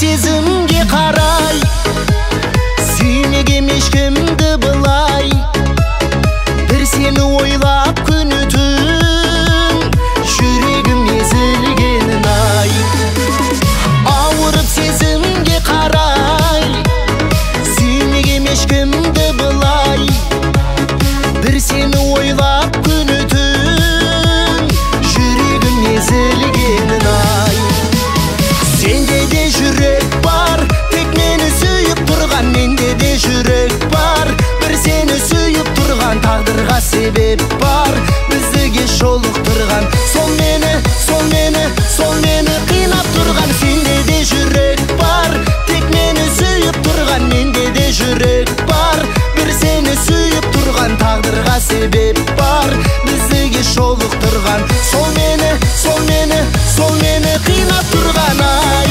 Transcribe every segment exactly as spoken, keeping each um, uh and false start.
сезімге қарай, сүймегем ешкімді былай. Бір сені ойлап күні түн, жүрегім езілгенін ай. Ауырып сезімге қарай, сүймегем ешкімді былай. Бір сені ойлап күні түн, жүрегім езілгенін ай. Сенде де жүрек бар, тек мені сүйіп тұрған. Менде де жүрек бар, бір сені сүйіп тұрған. Тағдырға себеп бар, біздіге жолықтырған. Сол мені, сол мені, сол мені қинап тұрған. Сенде де жүрек бар, тек мені сүйіп тұрған. Менде де жүрек бар, бір сені сүйіп тұрған. Тағдырға себеп бар, біздіге жолықтырған. Сол мені, сол мені, сол мені қинап тұрған ай.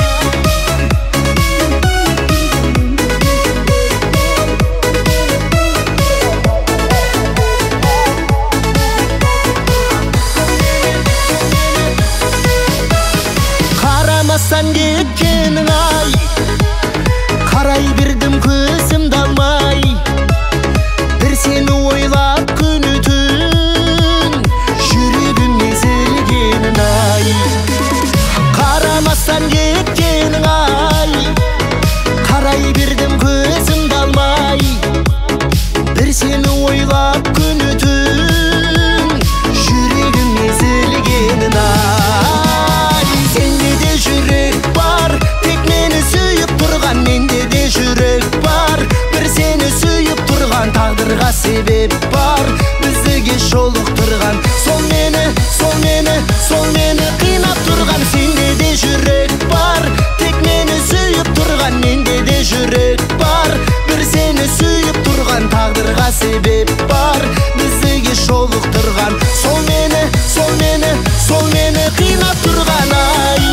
Қарамастан кеткенің ай, қарай бердім көзімді алмай. Бір сені ойлап күні түн, жүрегім езілгенін ай. Қарамастан кеткенің ай, қарай бердім көзімді алмай. Бір сені ойлап күні түн, жүрегім езілгенін ай. Сенде де жүрек бар, тек мені сүйіп тұрған. Менде де жүрек бар, бір сені сүйіп тұрған. Тағдырға себеп бар, біздіге жолықтырған. Сол мені, сол мені, сол мені қинап тұрған. Сенде де жүрек бар, тек мені сүйіп тұрған. Менде де жүрек бар, бір сені сүйіп тұрған. Тағдырға себеп бар, біздіге жолықтырған. Сол мені, сол мені, сол мені қинап тұрған ай.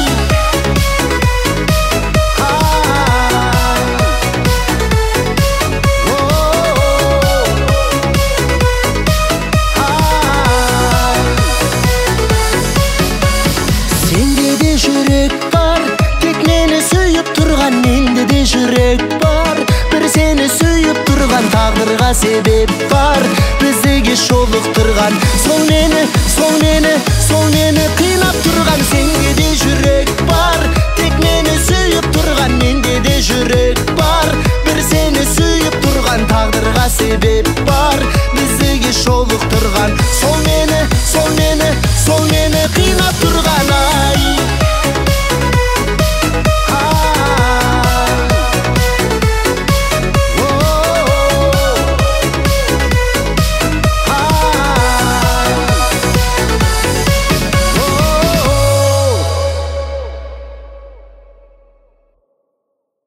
Сенде де жүрек бар, тек мені сүйіп тұрған. Менде де жүрек бар, бір сені сүйіп тұрған. Тағдырға себеп бар, біздіге жолықтырған. Сол мені, сол мені, сол мені қинап тұрған. Сенде де жүрек бар, тек мені сүйіп тұрған. Менде де жүрек бар, бір сені сүйіп тұрған. Тағдырға себеп